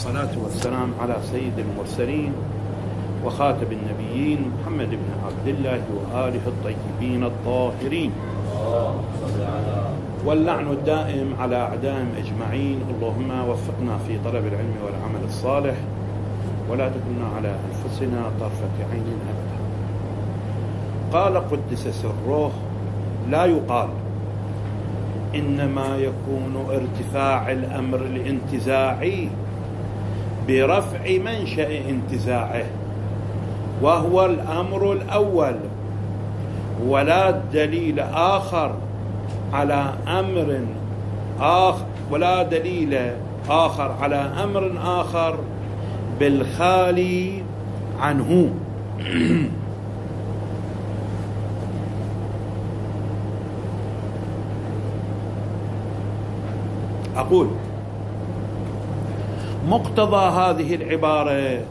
والصلاة والسلام على سيد المرسلين وخاتم النبيين محمد بن عبد الله وآله الطيبين الطاهرين، واللعن الدائم على أعدائهم أجمعين. اللهم وفقنا في طلب العلم والعمل الصالح ولا تكلنا على أنفسنا طرفة عين أبدا. قال قدس سره: لا يقال إنما يكون ارتفاع الأمر الانتزاعي برفع منشأ انتزاعه، وهو الأمر الأول، ولا دليل آخر على أمر آخر، ولا دليل آخر على أمر آخر بالخالي عنه. أقول: مقتضى هذه العبارة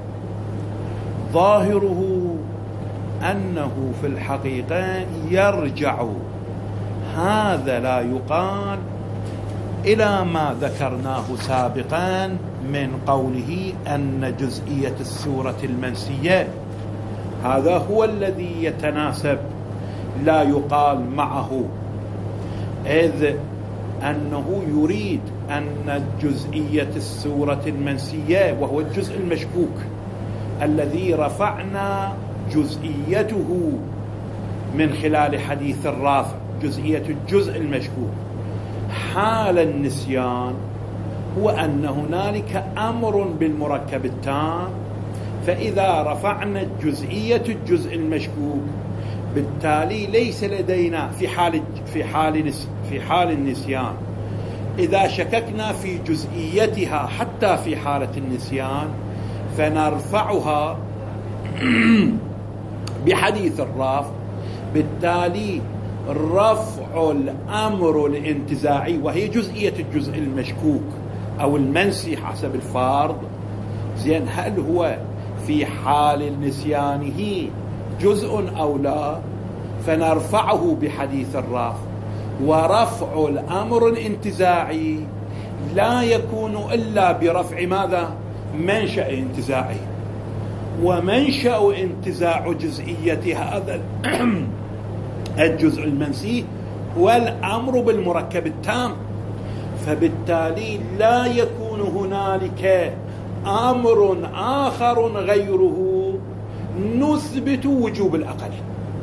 ظاهره أنه في الحقيقة يرجع هذا لا يقال إلى ما ذكرناه سابقا من قوله أن جزئية السورة المنسية هذا هو الذي يتناسب لا يقال معه، إذ أنه يريد أن جزئية السورة المنسية وهو الجزء المشكوك الذي رفعنا جزئيته من خلال حديث الرافع، جزئية الجزء المشكوك حال النسيان هو أن هنالك أمر بالمركب التام، فإذا رفعنا جزئية الجزء المشكوك بالتالي ليس لدينا في حال النسيان، إذا شككنا في جزئيتها حتى في حالة النسيان فنرفعها بحديث الرفع، بالتالي رفع الأمر الانتزاعي وهي جزئية الجزء المشكوك أو المنسي حسب الفرض، زين، هل هو في حال نسيانه جزء أو لا؟ فنرفعه بحديث الرفع، ورفع الأمر الانتزاعي لا يكون إلا برفع ماذا؟ منشأ انتزاعي، ومنشأ انتزاع جزئية هذا الجزء المنسي هو الأمر بالمركب التام، فبالتالي لا يكون هنالك أمر آخر غيره نثبت وجوب الأقل.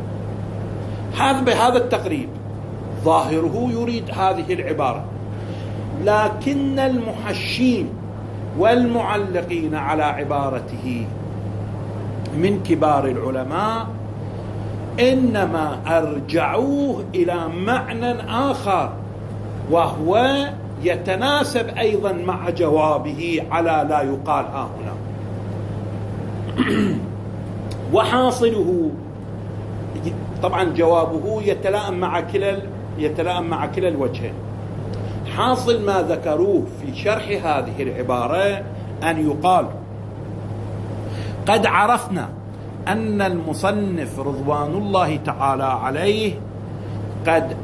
بهذا التقريب ظاهره يريد هذه العبارة، لكن المحشين والمعلقين على عبارته من كبار العلماء إنما أرجعوه إلى معنى آخر، وهو يتناسب أيضا مع جوابه على لا يقال هنا. وحاصله طبعا جوابه يتلائم مع كلا الوجهين. حاصل ما ذكروه في شرح هذه العبارة أن يقال: قد عرفنا أن المصنف رضوان الله تعالى عليه قد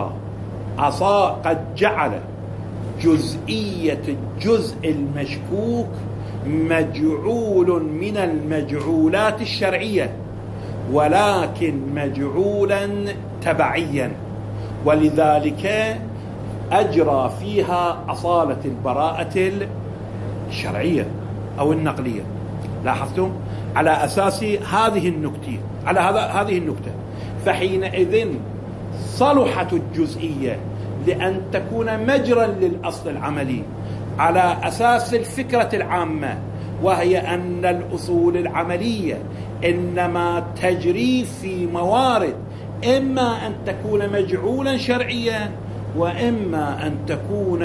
جعل جزئية الجزء المشكوك مجعول من المجعولات الشرعية، ولكن مجعولا تبعيا، ولذلك أجرى فيها أصالة البراءة الشرعية أو النقلية. لاحظتم؟ على أساس هذه النكتة، فحينئذ صلحت الجزئية لأن تكون مجرا للأصل العملي على أساس الفكرة العامة، وهي أن الأصول العملية إنما تجري في موارد إما أن تكون مجعولا شرعيا، وإما أن تكون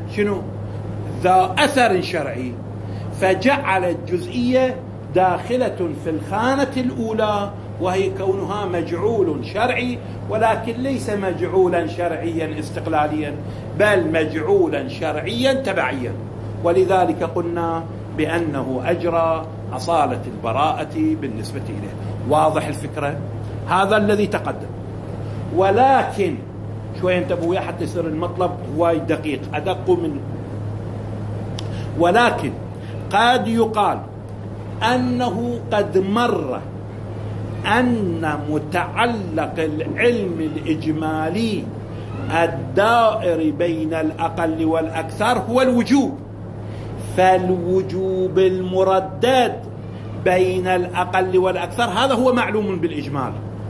ذا أثر شرعي، فجعل الجزئية داخلة في الخانة الأولى، وهي كونها مجعول شرعي، ولكن ليس مجعولا شرعيا استقلاليا، بل مجعولا شرعيا تبعيا، ولذلك قلنا بأنه أجرى أصالة البراءة بالنسبة إليه. واضح الفكرة؟ هذا الذي تقدم. ولكن شوية انتبهوا حتى يصير المطلب هواي دقيق، أدق من. ولكن قد يقال أنه قد مر أن متعلق العلم الإجمالي الدائر بين الأقل والأكثر هو الوجوب، فالوجوب المردد بين الأقل والأكثر هذا هو معلوم بالإجمال.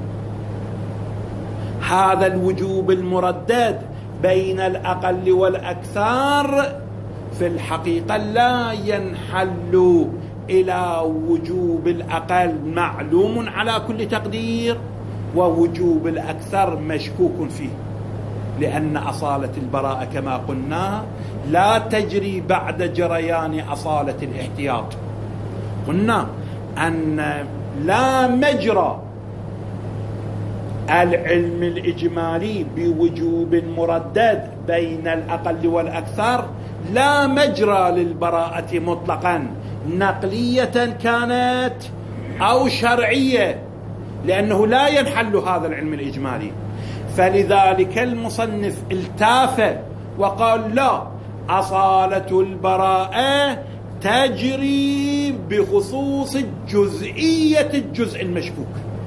هذا الوجوب المردد بين الأقل والأكثر في الحقيقة لا ينحل إلى وجوب الأقل معلوم على كل تقدير، ووجوب الأكثر مشكوك فيه، لأن أصالة البراءة كما قلنا لا تجري بعد جريان أصالة الاحتياط. قلنا أن لا مجرى العلم الإجمالي بوجوب مردد بين الأقل والأكثر لا مجرى للبراءة مطلقا، نقلية كانت أو شرعية، لأنه لا ينحل هذا العلم الإجمالي. فلذلك المصنف التاف وقال لا، أصالة البراءة تجري بخصوص جزئية الجزء المشكوك.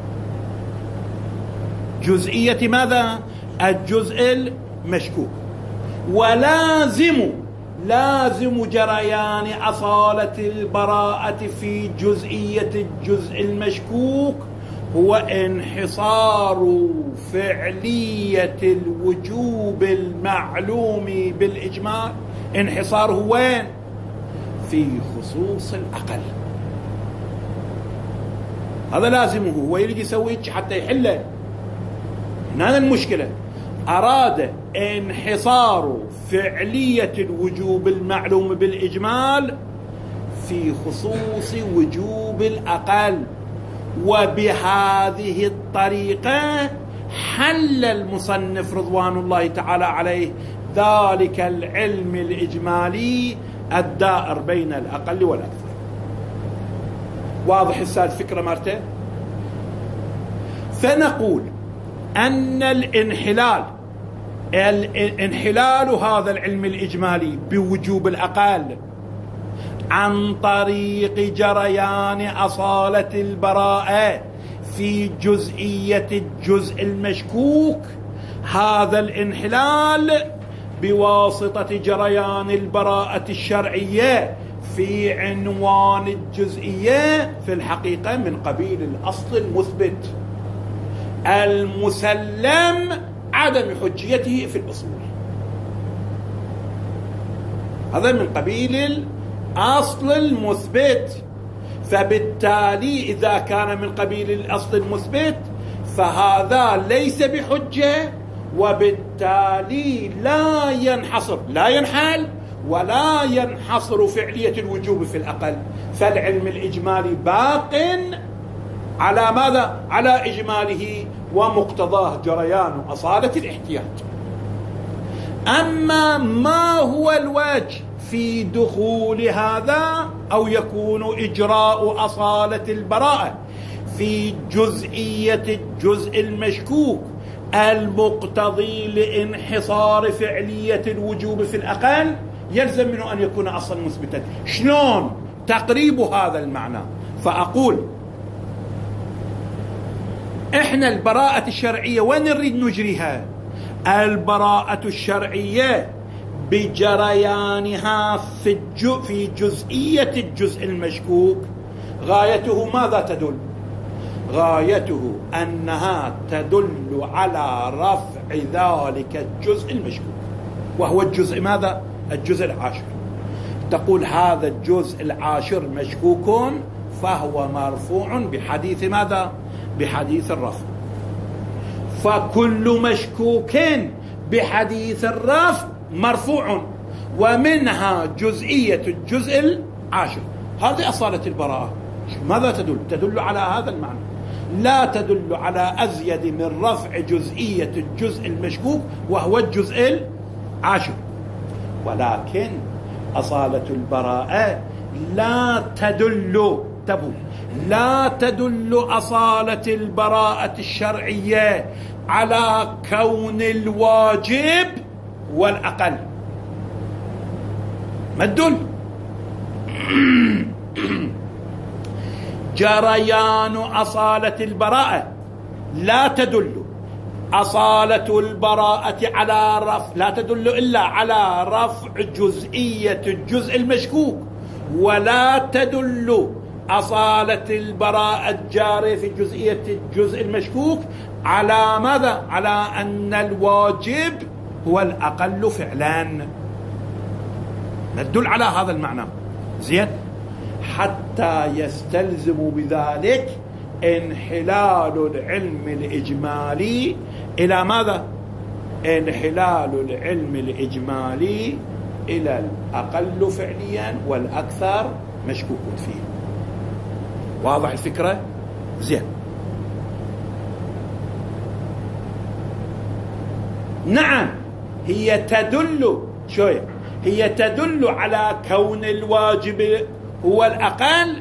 جزئية ماذا؟ الجزء المشكوك. ولازم جريان أصالة البراءة في جزئية الجزء المشكوك هو انحصار فعلية الوجوب المعلوم بالإجمال. انحصاره وين؟ في خصوص الأقل. هذا لازمه، هو يريد يسوي حتى يحله. هنا المشكلة، أراد انحصار فعلية الوجوب المعلوم بالإجمال في خصوص وجوب الأقل، وبهذه الطريقة حل المصنف رضوان الله تعالى عليه ذلك العلم الإجمالي الدائر بين الأقل والأكثر. واضح الفكرة مرته؟ فنقول أن الانحلال هذا العلم الإجمالي بوجوب الأقل عن طريق جريان أصالة البراءة في جزئية الجزء المشكوك، هذا الانحلال بواسطة جريان البراءة الشرعية في عنوان الجزئية في الحقيقة من قبيل الأصل المثبت المسلم عدم حجيته في الأصول. هذا من قبيل الأصل المثبت، فبالتالي إذا كان من قبيل الأصل المثبت فهذا ليس بحجة، وبالتالي لا ينحل ولا ينحصر فعلية الوجوب في الأقل. فالعلم الإجمالي باق على ماذا؟ على إجماله ومقتضاه جريان أصالة الاحتياط. أما ما هو الوجه في دخول هذا أو يكون إجراء أصالة البراءة في جزئية الجزء المشكوك المقتضي لانحصار فعلية الوجوب في الأقل، يلزم منه أن يكون أصلا مثبتا. شلون تقريب هذا المعنى؟ فأقول إحنا البراءة الشرعية وين نريد نجريها؟ البراءة الشرعية بجريانها في جزئية الجزء المشكوك غايته ماذا تدل؟ غايته أنها تدل على رفع ذلك الجزء المشكوك، وهو الجزء ماذا؟ الجزء العاشر. تقول هذا الجزء العاشر مشكوك فهو مرفوع بحديث ماذا؟ بحديث الرفع. فكل مشكوك بحديث الرفع مرفوع، ومنها جزئية الجزء العاشر. هذه أصالة البراءة. ماذا تدل؟ تدل على هذا المعنى، لا تدل على أزيد من رفع جزئية الجزء المشكوك وهو الجزء العاشر. ولكن أصالة البراءة لا تدل أصالة البراءة الشرعية على كون الواجب والأقل، ما تدل. جريان أصالة البراءة لا تدل أصالة البراءة على رفع، لا تدل إلا على رفع جزئية الجزء المشكوك، ولا تدل أصالة البراءة الجارية في جزئية الجزء المشكوك على ماذا؟ على أن الواجب هو الأقل فعلا، ندل على هذا المعنى. زين، حتى يستلزم بذلك انحلال العلم الإجمالي إلى ماذا؟ انحلال العلم الإجمالي إلى الأقل فعليا والأكثر مشكوك فيه. واضح الفكرة؟ زين. نعم، هي تدل شوية، هي تدل على كون الواجب هو الأقل،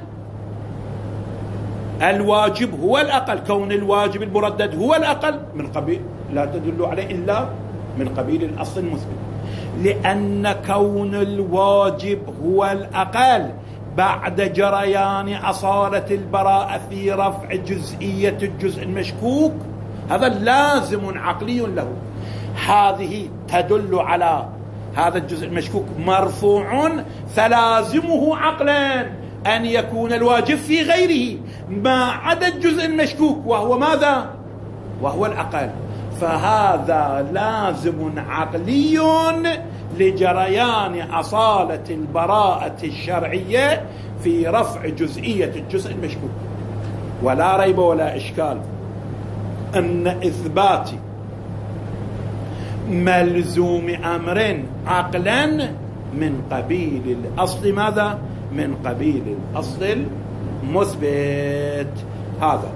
الواجب هو الأقل، كون الواجب المردد هو الأقل من قبيل، لا تدل عليه إلا من قبيل الأصل المثبت، لأن كون الواجب هو الأقل بعد جريان أصالة البراءة في رفع جزئية الجزء المشكوك، هذا لازم عقلي له. هذه تدل على هذا الجزء المشكوك مرفوع، فلازمه عقلا أن يكون الواجب في غيره ما عدا الجزء المشكوك، وهو ماذا؟ وهو الأقل. فهذا لازم عقلي لجريان أصالة البراءة الشرعية في رفع جزئية الجزء المشكوك. ولا ريب ولا إشكال أن إثبات ملزوم أمر عقلا من قبيل الأصل ماذا؟ من قبيل الأصل المثبت. هذا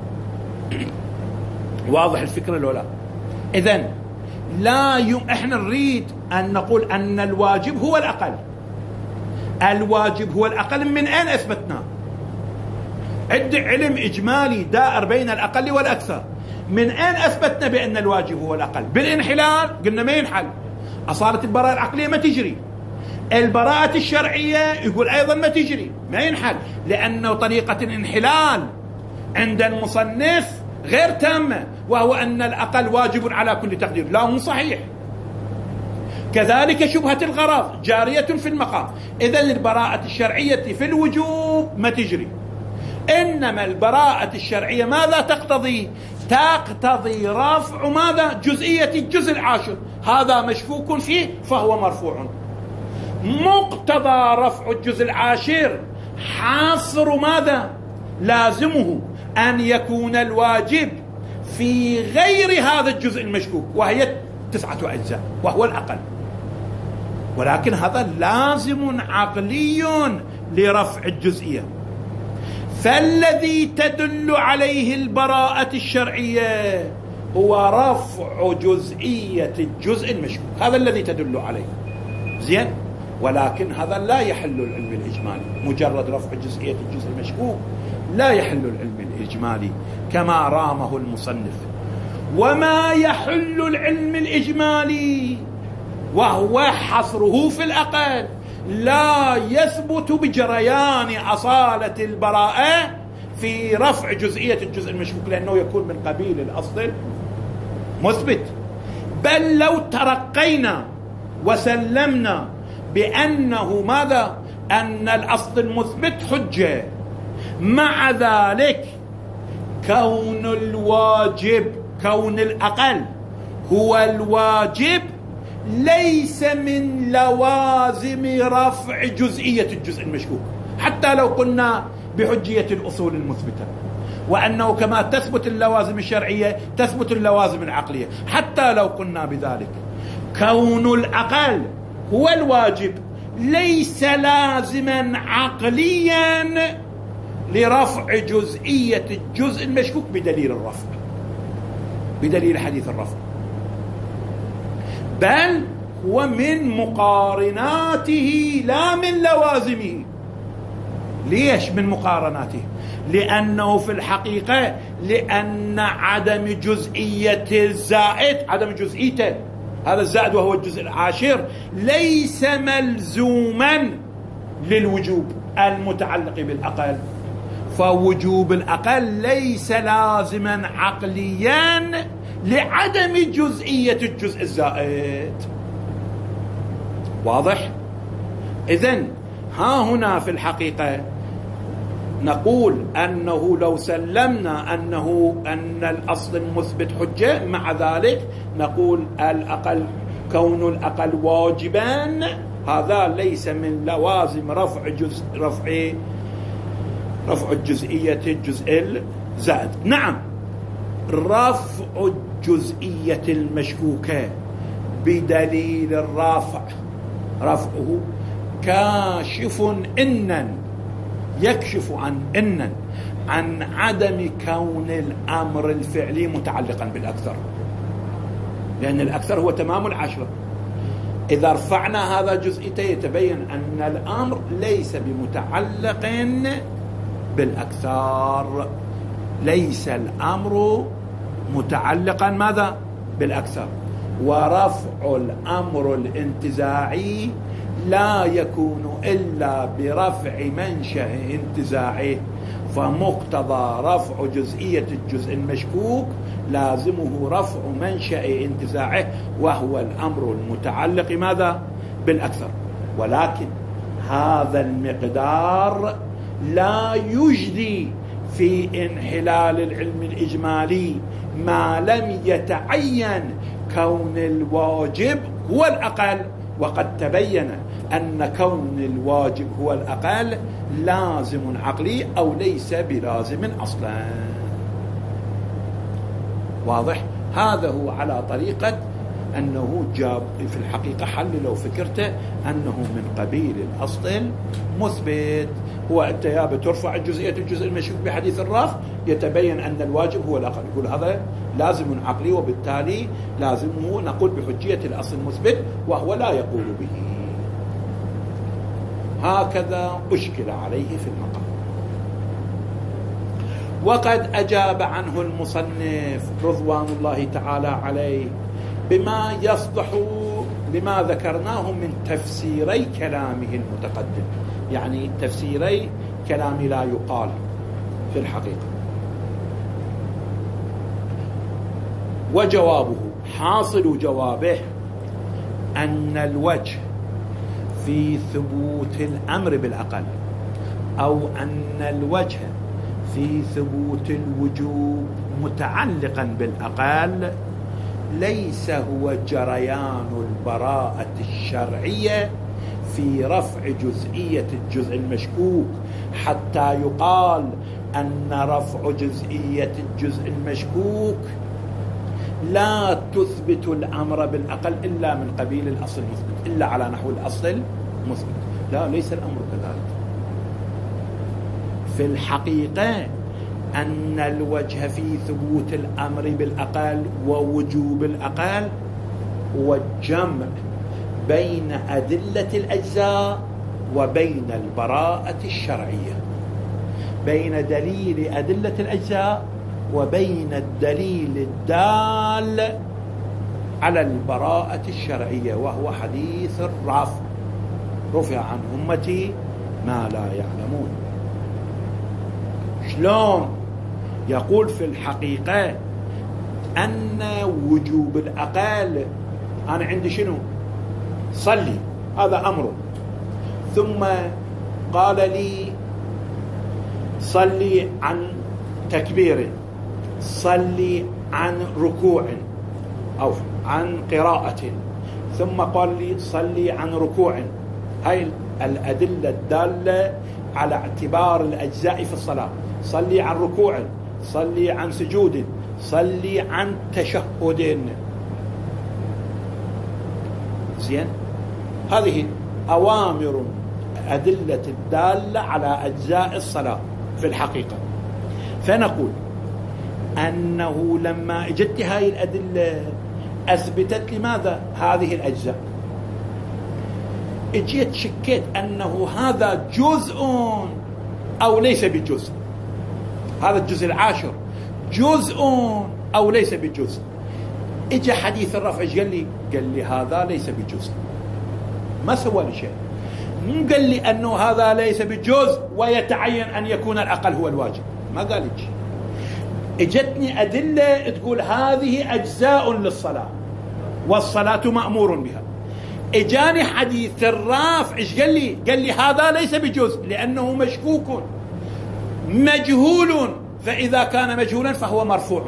واضح الفكرة لو لا؟ إذن احنا نريد أن نقول أن الواجب هو الأقل. الواجب هو الأقل من أين أثبتنا؟ عندي علم إجمالي دائر بين الأقل والأكثر. من أين أثبتنا بأن الواجب هو الأقل؟ بالانحلال قلنا ما ينحل، أصالة البراءة العقلية ما تجري، البراءة الشرعية يقول أيضا ما تجري، ما ينحل، لأنه طريقة الانحلال عند المصنف غير تامة، وهو أن الأقل واجب على كل تقدير، لا مو صحيح. كذلك شبهة الغرض جارية في المقام، إذن البراءة الشرعية في الوجوب ما تجري، إنما البراءة الشرعية ماذا تقتضي؟ تقتضي رفع ماذا؟ جزئية الجزء العاشر، هذا مشكوك فيه فهو مرفوع. مقتضى رفع الجزء العاشر حاصر ماذا؟ لازمه أن يكون الواجب في غير هذا الجزء المشكوك، وهي 9 أجزاء وهو الأقل، ولكن هذا لازم عقلي لرفع الجزئية. فالذي تدل عليه البراءة الشرعية هو رفع جزئية الجزء المشكوك، هذا الذي تدل عليه. زين، ولكن هذا لا يحل العلم الإجمالي، مجرد رفع جزئية الجزء المشكوك لا يحل العلم الإجمالي كما رامه المصنف. وما يحل العلم الإجمالي وهو حصره في الأقل لا يثبت بجريان أصالة البراءة في رفع جزئية الجزء المشكوك، لأنه يكون من قبيل الأصل مثبت. بل لو ترقينا وسلمنا بأنه ماذا؟ أن الأصل المثبت حجة، مع ذلك كون الواجب، كون الأقل هو الواجب ليس من لوازم رفع جزئية الجزء المشكوك، حتى لو قلنا بحجية الأصول المثبتة، وأنه كما تثبت اللوازم الشرعية تثبت اللوازم العقلية، حتى لو قلنا بذلك كون الأقل هو الواجب ليس لازما عقليا لرفع جزئية الجزء المشكوك بدليل الرفع، بدليل حديث الرفع، بل هو من مقارناته لا من لوازمه. ليش من مقارناته؟ لأنه في الحقيقة لأن عدم جزئية الزائد، عدم جزئيته هذا الزائد وهو الجزء العاشر، ليس ملزوما للوجوب، المتعلق بالأقل، فوجوب الأقل ليس لازما عقليا لعدم جزئية الجزء الزائد. واضح؟ إذن ها هنا في الحقيقة نقول أنه لو سلمنا أن الأصل المثبت حجة، مع ذلك نقول الأقل كون الأقل واجبا هذا ليس من لوازم رفع الجزئية الجزء الزائد. نعم، رفع الجزئية المشكوكة بدليل الرافع رفعه كاشف يكشف عن عدم كون الأمر الفعلي متعلقا بالأكثر، لأن الأكثر هو تمام العشرة. إذا رفعنا هذا جزئيته يتبين أن الأمر ليس بمتعلق بالأكثر، ليس الأمر متعلقا ماذا؟ بالأكثر. ورفع الأمر الانتزاعي لا يكون إلا برفع منشأ انتزاعه، فمقتضى رفع جزئية الجزء المشكوك لازمه رفع منشأ انتزاعه، وهو الأمر المتعلق ماذا؟ بالأكثر. ولكن هذا المقدار لا يجدي في انحلال العلم الإجمالي ما لم يتعين كون الواجب هو الأقل، وقد تبين أن كون الواجب هو الأقل لازم عقلي أو ليس بلازم أصلا. واضح؟ هذا هو على طريقة أنه جاب في الحقيقة حل لو فكرته أنه من قبيل الأصل المثبت. هو أنت يا بترفع الجزئية الجزء المشكوك بحديث الرفع يتبين أن الواجب هو الأقل، يقول هذا لازم عقلي، وبالتالي لازمه نقول بحجية الأصل المثبت وهو لا يقول به. هكذا أشكل عليه في المقام. وقد أجاب عنه المصنف رضوان الله تعالى عليه بما يصلح لما ذكرناه من تفسيري كلامه المتقدم، يعني تفسيري كلام لا يقال في الحقيقة. وجوابه، حاصل جوابه أن الوجه في ثبوت الأمر بالأقل، أو أن الوجه في ثبوت الوجوب متعلقا بالأقل ليس هو جريان البراءة الشرعية في رفع جزئية الجزء المشكوك، حتى يقال أن رفع جزئية الجزء المشكوك لا تثبت الأمر بالأقل إلا من قبيل الأصل المثبت، إلا على نحو الأصل المثبت. لا، ليس الأمر كذلك. في الحقيقة أن الوجه في ثبوت الأمر بالأقل ووجوب الأقل هو الجمع بين أدلة الأجزاء وبين البراءة الشرعية، بين دليل أدلة الأجزاء وبين الدليل الدال على البراءة الشرعية، وهو حديث الرفع: رفع عن أمتي ما لا يعلمون. شلون؟ يقول في الحقيقة أن وجوب الأقل، أنا عندي شنو؟ صلي، هذا أمره، ثم قال لي صلي عن تكبير، صلي عن ركوع أو عن قراءة، ثم قال لي صلي عن ركوع. هاي الأدلة الدالة على اعتبار الأجزاء في الصلاة: صلي عن ركوع، صلي عن سجود، صلي عن تشهد. زين، هذه أوامر أدلة الدالة على أجزاء الصلاة في الحقيقة. فنقول أنه لما اجت هاي الأدلة أثبتت لماذا هذه الأجزاء، اجيت شكيت أنه هذا جزء أو ليس بجزء، هذا الجزء العاشر جزء أو ليس بجزء. اجى حديث الرفع قال لي هذا ليس بجزء، ما سوى لي شيء، مو قال لي أنه هذا ليس بجزء ويتعين أن يكون الأقل هو الواجب، ما قال لي. اجتني أدلة تقول هذه أجزاء للصلاة والصلاة مأمور بها. اجاني حديث الرافع، ايش قال لي؟ قال لي هذا ليس بجزء لأنه مشكوك مجهول، فإذا كان مجهولا فهو مرفوع.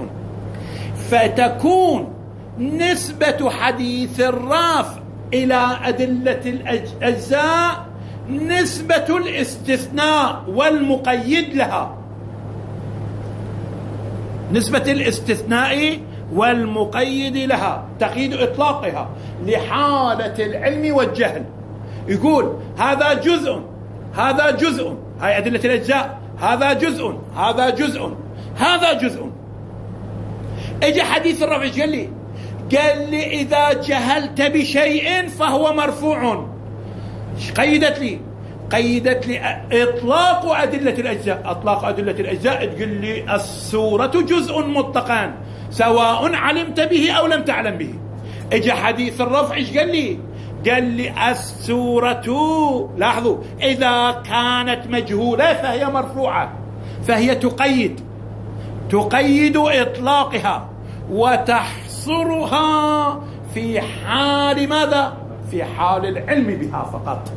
فتكون نسبة حديث الرافع إلى أدلة الأجزاء نسبة الاستثناء والمقيد لها، نسبة الاستثناء والمقيد لها، تقييد إطلاقها لحالة العلم والجهل. يقول هذا جزء، هذا جزء، هاي أدلة الأجزاء، هذا جزء، هذا جزء، هذا جزء. اجى حديث الرفع ايش قال لي؟ قال لي إذا جهلت بشيء فهو مرفوع. قيدت لي؟ قيدت لي إطلاق أدلة الأجزاء. أطلاق أدلة الأجزاء تقول لي السورة جزء مطلقا سواء علمت به أو لم تعلم به. اجى حديث الرفع ايش قال لي؟ قال لي السورة، لاحظوا، إذا كانت مجهولة فهي مرفوعة، فهي تقيد إطلاقها وتحصرها في حال ماذا؟ في حال العلم بها فقط.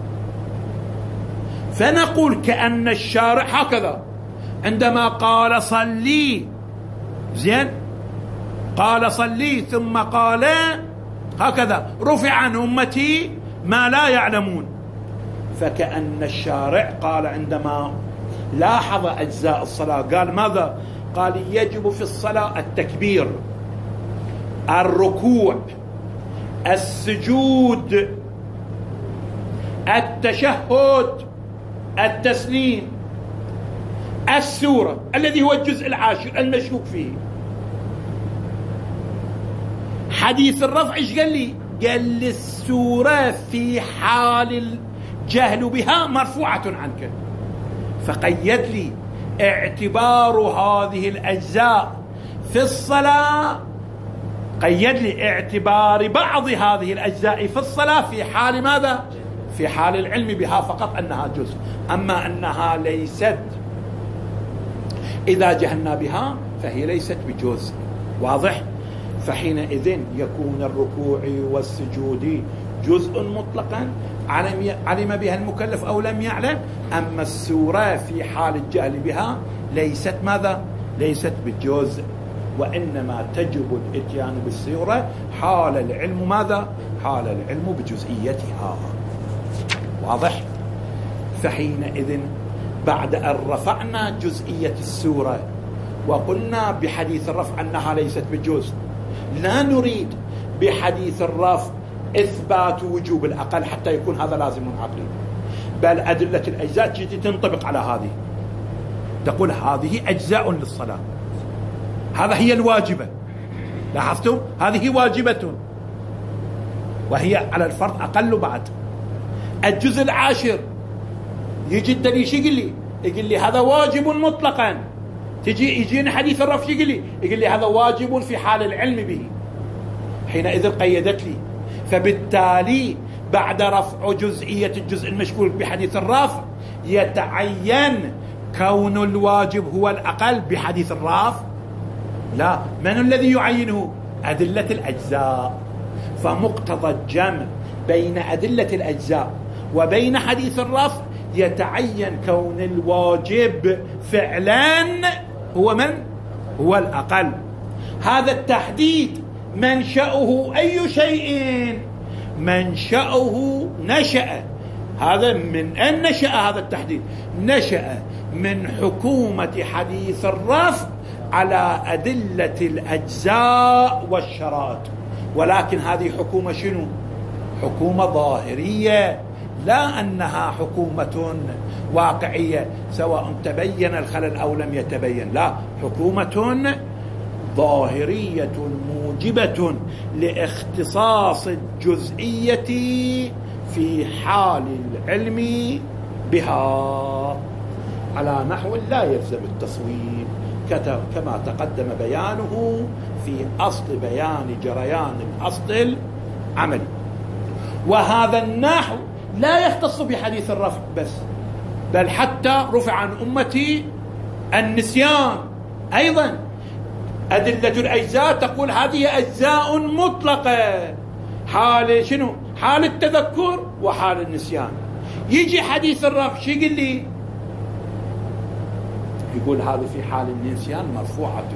فنقول كأن الشارع هكذا عندما قال صلي، زين، قال صلي ثم قال هكذا رفع عن أمتي ما لا يعلمون. فكأن الشارع قال عندما لاحظ أجزاء الصلاة قال ماذا؟ قال يجب في الصلاة التكبير، الركوع، السجود، التشهد، التسليم، السورة الذي هو الجزء العاشر المشكوك فيه. حديث الرفع ايش قال لي؟ قال لي السورة في حال الجهل بها مرفوعة عنك. فقيد لي اعتبار هذه الأجزاء في الصلاة، قيد لي اعتبار بعض هذه الأجزاء في الصلاة في حال ماذا؟ في حال العلم بها فقط أنها جزء، أما أنها ليست إذا جهلنا بها فهي ليست بجزء. واضح؟ فحينئذ يكون الركوع والسجود جزء مطلقا علم بها المكلف أو لم يعلم، أما السورة في حال الجهل بها ليست ماذا؟ ليست بجزء، وإنما تجب الاتيان بالسورة حال العلم ماذا؟ حال العلم بجزئيتها. واضح؟ فحينئذ بعد أن رفعنا جزئية السورة وقلنا بحديث الرفع أنها ليست بجزء، لا نريد بحديث الرفع إثبات وجوب الأقل حتى يكون هذا لازم عقلي، بل أدلة الأجزاء تجي تنطبق على هذه، تقول هذه أجزاء للصلاة، هذا هي الواجبة. لاحظتم؟ هذه واجبة وهي على الفرض أقل. بعد الجزء العاشر يجي الدليل شو يقول لي هذا واجب مطلقا، يجينا حديث الرفع يقول لي هذا واجب في حال العلم به. حينئذ قيدت لي. فبالتالي بعد رفع جزئية الجزء المشكوك بحديث الرفع يتعين كون الواجب هو الأقل بحديث الرفع؟ لا، من الذي يعينه؟ أدلة الأجزاء. فمقتضى الجمع بين أدلة الأجزاء وبين حديث الرفع يتعين كون الواجب فعلا هو من؟ هو الأقل. هذا التحديد منشأه أي شيء؟ منشأه نشأ. هذا من أن نشأ هذا التحديد؟ نشأ من حكومة حديث الرفع على أدلة الأجزاء والشرائط. ولكن هذه حكومة شنو؟ حكومة ظاهرية، لا أنها حكومة واقعية سواء تبين الخلل أو لم يتبين، لا، حكومة ظاهرية موجبة لاختصاص الجزئية في حال العلم بها على نحو لا يلزم التصويب، كما تقدم بيانه في أصل بيان جريان الأصل العملي. وهذا النحو لا يختص بحديث الرفع بس، بل حتى رفع عن أمتي النسيان أيضا. أدلة الأجزاء تقول هذه أجزاء مطلقة، حال شنو؟ حال التذكر وحال النسيان. يجي حديث الرفع شو يقول لي؟ يقول هذا في حال النسيان مرفوعة،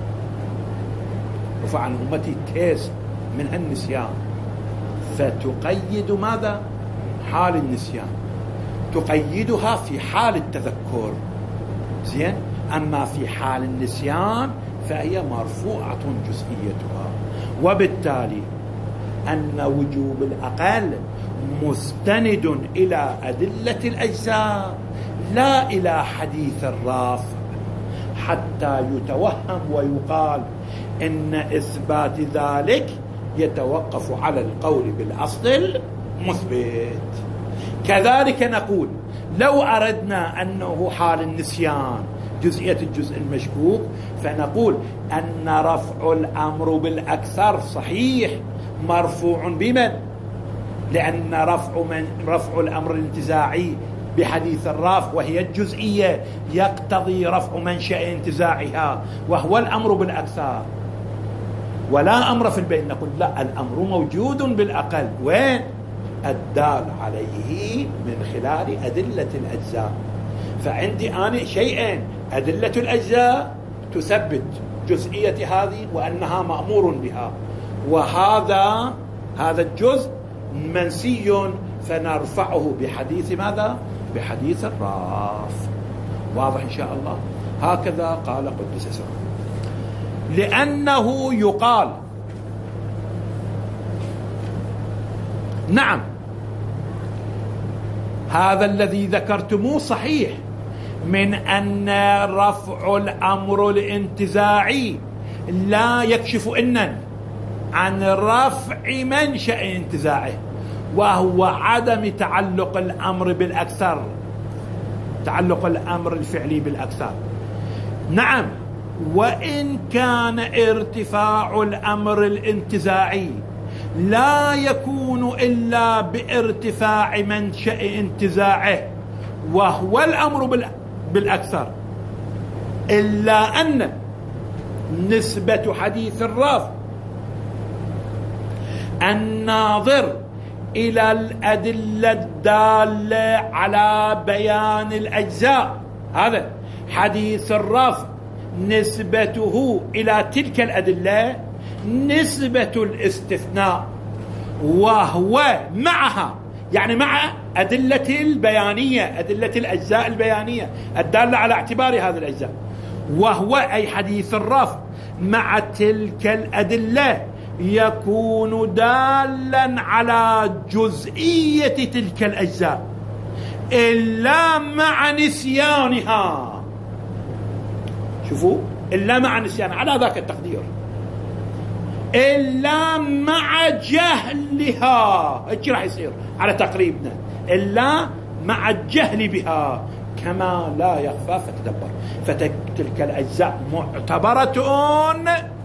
رفع عن أمتي تيس من النسيان، فتقيد ماذا؟ حال النسيان، تقيدها في حال التذكر. زين، أما في حال النسيان فهي مرفوعة جزئيتها. وبالتالي أن وجوب الأقل مستند إلى أدلة الأجزاء لا إلى حديث الرافع، حتى يتوهم ويقال إن إثبات ذلك يتوقف على القول بالأصل المثبت. كذلك نقول لو أردنا أنه حال النسيان جزئية الجزء المشكوك، فنقول أن رفع الأمر بالأكثر صحيح مرفوع بمن؟ لأن رفع الأمر الانتزاعي بحديث الرافع وهي الجزئية يقتضي رفع منشأ انتزاعها وهو الأمر بالأكثر، ولا أمر في البين. نقول لا، الأمر موجود بالأقل، وين؟ الدال عليه من خلال أدلة الأجزاء. فعندي أنا شيئين: أدلة الأجزاء تثبت جزئية هذه وأنها مأمور بها، وهذا الجزء منسي، فنرفعه بحديث ماذا؟ بحديث الرافع. واضح إن شاء الله؟ هكذا قال قدس سره. لأنه يقال نعم هذا الذي ذكرتموه صحيح من أن رفع الأمر الانتزاعي لا يكشف إنن عن رفع منشأ انتزاعه، وهو عدم تعلق الأمر بالأكثر، تعلق الأمر الفعلي بالأكثر. نعم، وإن كان ارتفاع الأمر الانتزاعي لا يكون إلا بارتفاع منشأ انتزاعه وهو الأمر بالأكثر، إلا أن نسبة حديث الرافع الناظر إلى الأدلة الدالة على بيان الأجزاء، هذا حديث الرافع نسبته إلى تلك الأدلة نسبة الاستثناء، وهو معها يعني مع أدلة البيانية، أدلة الأجزاء البيانية الدالة على اعتبار هذه الأجزاء، وهو أي حديث الرفع مع تلك الأدلة يكون دالا على جزئية تلك الأجزاء إلا مع نسيانها. شوفوا، إلا مع نسيانها على ذاك التقدير، إلا مع جهلها، ايش راح يصير على تقريبنا؟ إلا مع الجهل بها كما لا يخفى فتدبر. فتلك الأجزاء معتبرة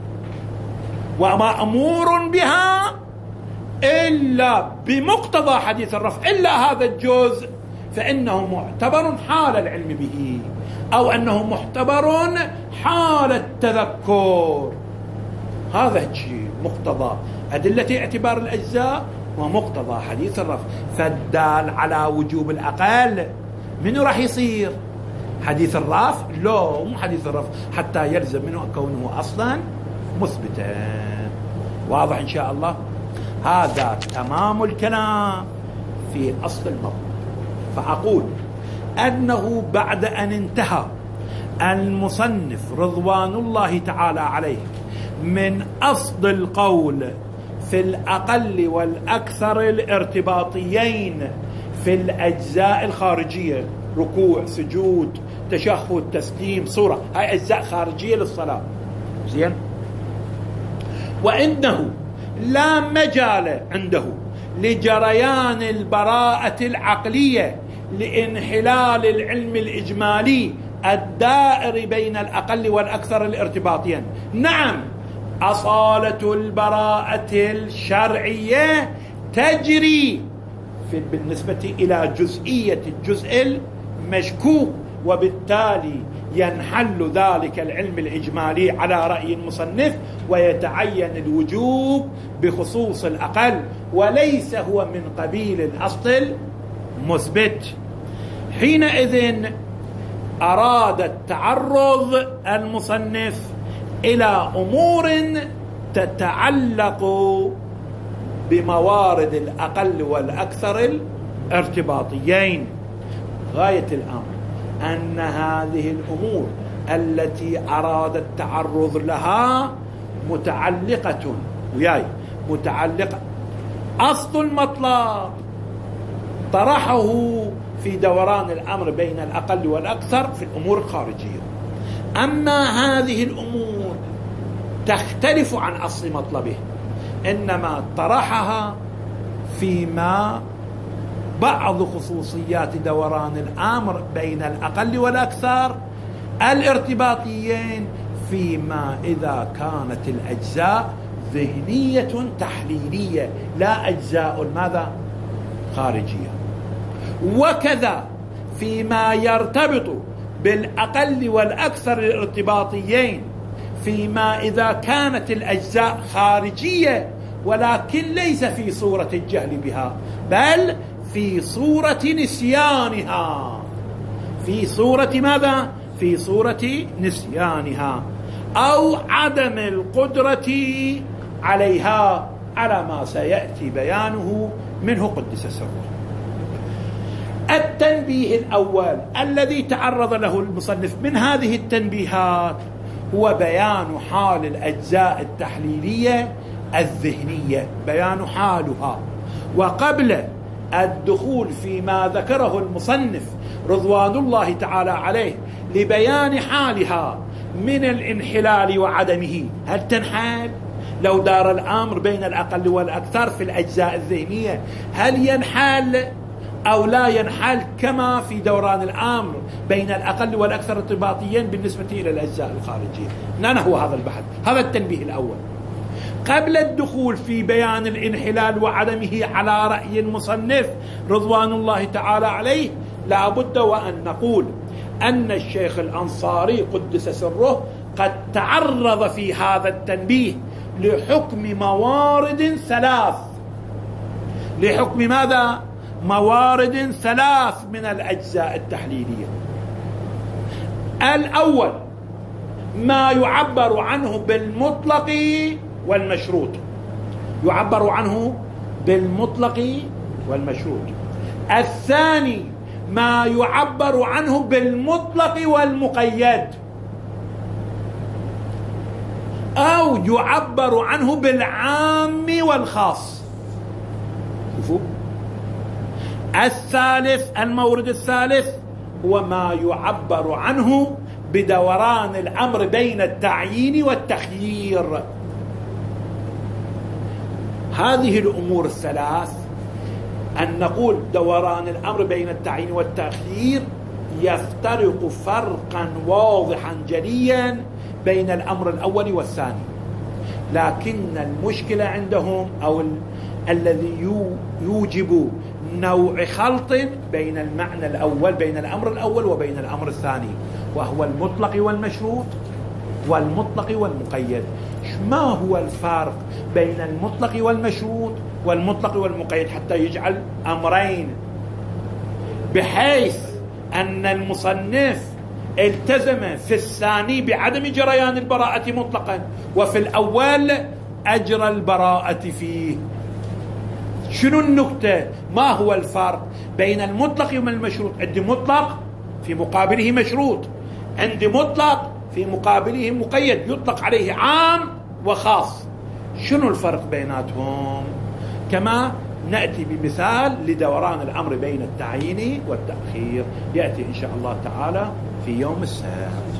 ومأمور بها إلا بمقتضى حديث الرفع، إلا هذا الجزء فإنه معتبر حال العلم به، أو أنه معتبر حال التذكر. هذا الشيء مقتضى أدلة اعتبار الأجزاء ومقتضى حديث الرفع. فالدال على وجوب الأقل منه راح يصير؟ حديث الرفع؟ لا، مو حديث الرفع، حتى يلزم منه كونه أصلا مثبتا. واضح إن شاء الله؟ هذا تمام الكلام في أصل الموضوع. فأقول أنه بعد أن انتهى المصنف رضوان الله تعالى عليه من أصل القول في الأقل والأكثر الارتباطيين في الأجزاء الخارجية، ركوع، سجود، تشهد، تسليم، صورة، هاي أجزاء خارجية للصلاة، زين، وإنه لا مجال عنده لجريان البراءة العقلية لانحلال العلم الإجمالي الدائر بين الأقل والأكثر الارتباطيين. نعم، أصالة البراءة الشرعية تجري بالنسبة إلى جزئية الجزء المشكوك، وبالتالي ينحل ذلك العلم الإجمالي على رأي المصنف ويتعين الوجوب بخصوص الأقل، وليس هو من قبيل الأصل المثبت. حينئذ أراد التعرض المصنف إلى أمور تتعلق بموارد الأقل والأكثر الارتباطيين. غاية الأمر أن هذه الأمور التي أراد التعرض لها متعلقة أصل المطلب طرحه في دوران الأمر بين الأقل والأكثر في الأمور الخارجية، أما هذه الأمور تختلف عن أصل مطلبه، إنما طرحها فيما بعض خصوصيات دوران الأمر بين الأقل والأكثر الارتباطيين، فيما إذا كانت الأجزاء ذهنية تحليلية لا أجزاء ماذا؟ خارجية. وكذا فيما يرتبط بالأقل والأكثر الارتباطيين، فيما إذا كانت الأجزاء خارجية ولكن ليس في صورة الجهل بها، بل في صورة نسيانها. في صورة ماذا؟ في صورة نسيانها أو عدم القدرة عليها، على ما سيأتي بيانه منه قدس سره. التنبيه الأول الذي تعرض له المصنف من هذه التنبيهات هو بيان حال الأجزاء التحليلية الذهنية، بيان حالها. وقبل الدخول فيما ذكره المصنف رضوان الله تعالى عليه لبيان حالها من الانحلال وعدمه، هل تنحل؟ لو دار الأمر بين الأقل والأكثر في الأجزاء الذهنية هل ينحل أو لا ينحل كما في دوران الأمر بين الأقل والأكثر ارتباطيين بالنسبة إلى الأجزاء الخارجية؟ نحن هو هذا البحث، هذا التنبيه الأول. قبل الدخول في بيان الانحلال وعدمه على رأي المصنف رضوان الله تعالى عليه، لا بد وأن نقول أن الشيخ الأنصاري قدس سره قد تعرض في هذا التنبيه لحكم موارد ثلاث. لحكم ماذا؟ موارد ثلاث من الأجزاء التحليلية. الأول ما يعبر عنه بالمطلق والمشروط، يعبر عنه بالمطلق والمشروط. الثاني ما يعبر عنه بالمطلق والمقيد، أو يعبر عنه بالعام والخاص. شوفوا الثالث، المورد الثالث هو ما يعبر عنه بدوران الأمر بين التعيين والتخيير. هذه الأمور الثلاث، أن نقول دوران الأمر بين التعيين والتخيير يفترق فرقا واضحا جليا بين الأمر الأول والثاني، لكن المشكلة عندهم أو الذي يوجب نوع خلط بين المعنى الأول، بين الأمر الأول وبين الأمر الثاني، وهو المطلق والمشروط والمطلق والمقيد. ما هو الفرق بين المطلق والمشروط والمطلق والمقيد حتى يجعل أمرين، بحيث أن المصنف التزم في الثاني بعدم جريان البراءة مطلقا، وفي الأول أجرى البراءة فيه. شنو النكتة؟ ما هو الفرق بين المطلق والمشروط؟ عندي مطلق في مقابله مشروط، عندي مطلق في مقابله مقيد يطلق عليه عام وخاص. شنو الفرق بيناتهم؟ كما نأتي بمثال لدوران الأمر بين التعيين والتأخير، يأتي إن شاء الله تعالى في يوم السبت.